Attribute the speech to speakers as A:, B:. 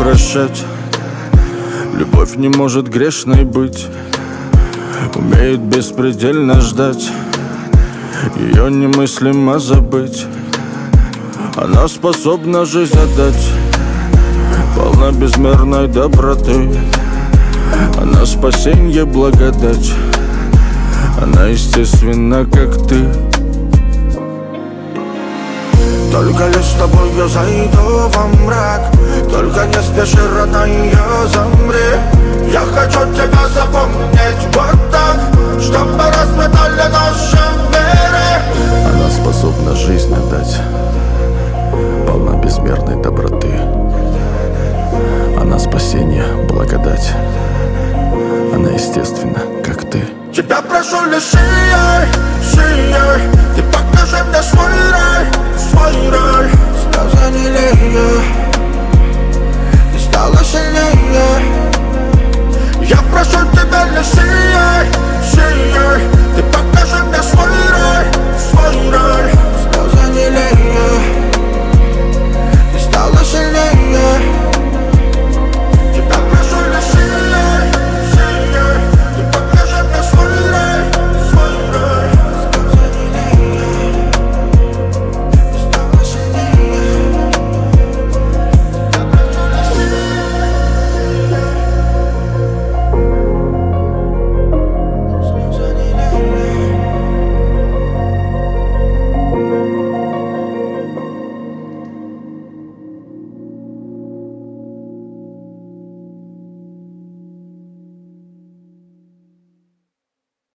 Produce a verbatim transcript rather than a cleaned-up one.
A: прощать. Любовь не может грешной быть, умеет беспредельно ждать. Ее немыслимо забыть. Она способна жизнь отдать, полна безмерной доброты. Она спасенье, благодать. Она естественна, как ты. Только лишь с тобой я зайду во мрак. Только не спеши, родная, замри. Я хочу тебя запомнить вот так, чтобы расцветали наши миры.